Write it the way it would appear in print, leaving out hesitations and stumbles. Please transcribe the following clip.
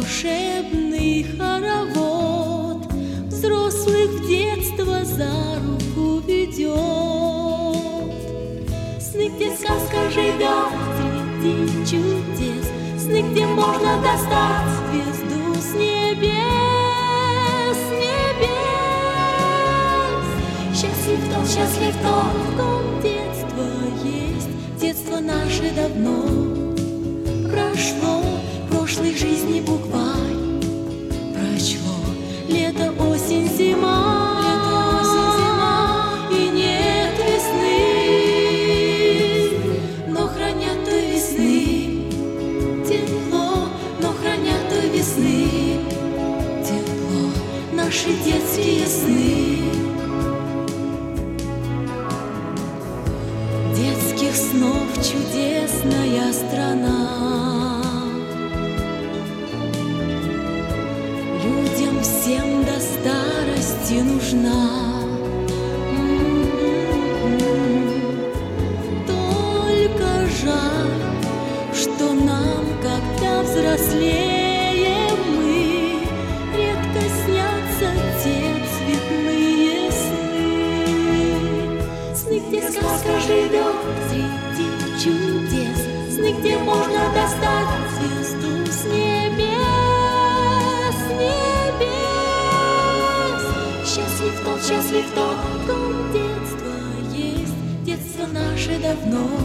волшебный хоровод взрослых в детство за руку ведет. Сны, где сказка живет среди чудес, сны, где можно достать звезду с небес, небес. Счастлив тот, в ком детство есть, детство наше давно прошло, прошлой жизни букварь прочло. Лето, осень, зима, и нет весны, но хранят той весны тепло, но хранят той весны тепло наши детские сны. Детских снов чудесная страна, людям всем до старости нужна. Только жаль, что нам, когда взрослеем мы, редко снятся те цветные сны. Сны, где сказка живет среди чудес, сны, где можно достать звезду с небес, небес. Счастлив тот, в ком детство есть, детство наше давно